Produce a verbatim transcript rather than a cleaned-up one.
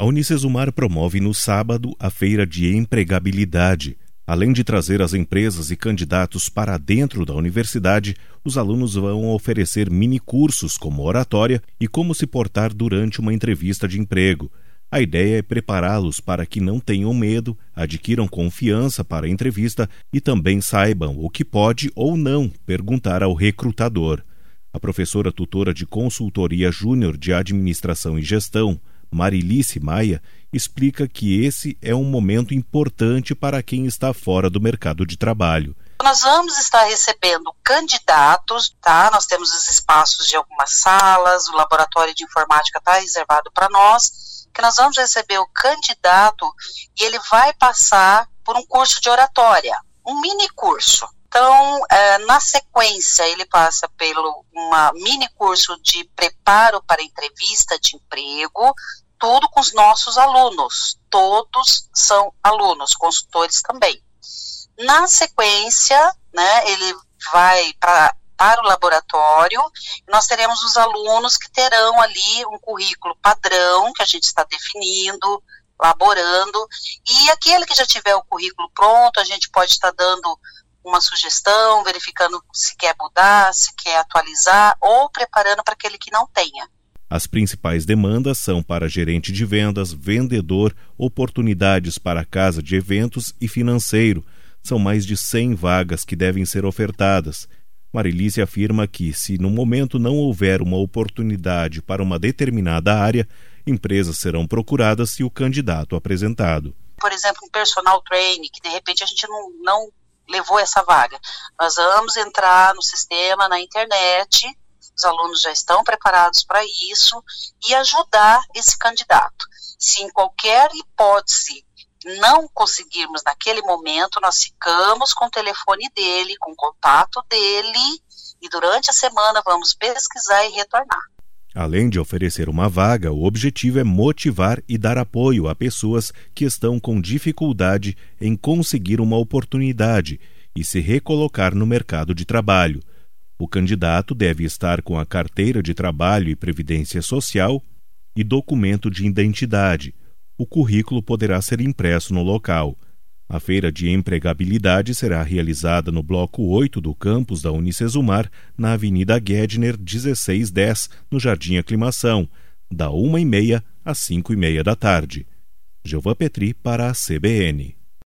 A Unicesumar promove no sábado a Feira de Empregabilidade. Além de trazer as empresas e candidatos para dentro da universidade, os alunos vão oferecer mini-cursos como oratória e como se portar durante uma entrevista de emprego. A ideia é prepará-los para que não tenham medo, adquiram confiança para a entrevista e também saibam o que pode ou não perguntar ao recrutador. A professora tutora de Consultoria Júnior de Administração e Gestão, Marilice Maia, explica que esse é um momento importante para quem está fora do mercado de trabalho. Nós vamos estar recebendo candidatos, tá? Nós temos os espaços de algumas salas, o laboratório de informática está reservado para nós, que nós vamos receber o candidato e ele vai passar por um curso de oratória, um mini curso. Então, é, na sequência, ele passa pelo uma mini curso de preparo para entrevista de emprego, tudo com os nossos alunos, todos são alunos, consultores também. Na sequência, né, ele vai pra, para o laboratório, nós teremos os alunos que terão ali um currículo padrão, que a gente está definindo, elaborando, e aquele que já tiver o currículo pronto, a gente pode estar dando uma sugestão, verificando se quer mudar, se quer atualizar, ou preparando para aquele que não tenha. As principais demandas são para gerente de vendas, vendedor, oportunidades para casa de eventos e financeiro. São mais de cem vagas que devem ser ofertadas. Marilice afirma que, se no momento não houver uma oportunidade para uma determinada área, empresas serão procuradas e o candidato apresentado. Por exemplo, um personal trainer, que de repente a gente não, não levou essa vaga. Nós vamos entrar no sistema, na internet, os alunos já estão preparados para isso e ajudar esse candidato. Se em qualquer hipótese não conseguirmos naquele momento, nós ficamos com o telefone dele, com o contato dele e durante a semana vamos pesquisar e retornar. Além de oferecer uma vaga, o objetivo é motivar e dar apoio a pessoas que estão com dificuldade em conseguir uma oportunidade e se recolocar no mercado de trabalho. O candidato deve estar com a carteira de trabalho e previdência social e documento de identidade. O currículo poderá ser impresso no local. A Feira de Empregabilidade será realizada no Bloco oito do campus da Unicesumar, na Avenida Gedner, dezesseis dez, no Jardim Aclimação, da uma e meia às cinco e meia da tarde. Gilvan Petri para a C B N.